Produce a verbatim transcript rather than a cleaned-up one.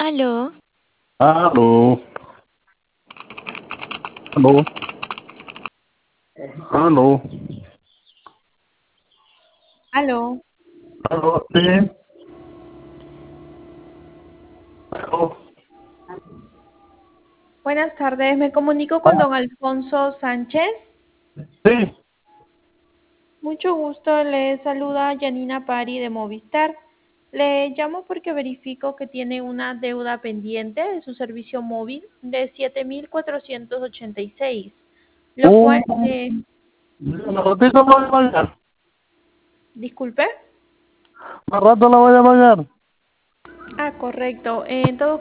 Aló, Aló, aló, aló, Aló, aló, sí, aló, buenas tardes. Me comunico con ah, don Alfonso Sánchez. sí, Mucho gusto. Le saluda Janina Pari de Movistar. Le llamo porque verifico que tiene una deuda pendiente de su servicio móvil de siete mil cuatrocientos ochenta y seis, lo cual, un, eh, un ratito la voy a pagar, disculpe. más rato la voy a pagar. Ah, correcto. En todo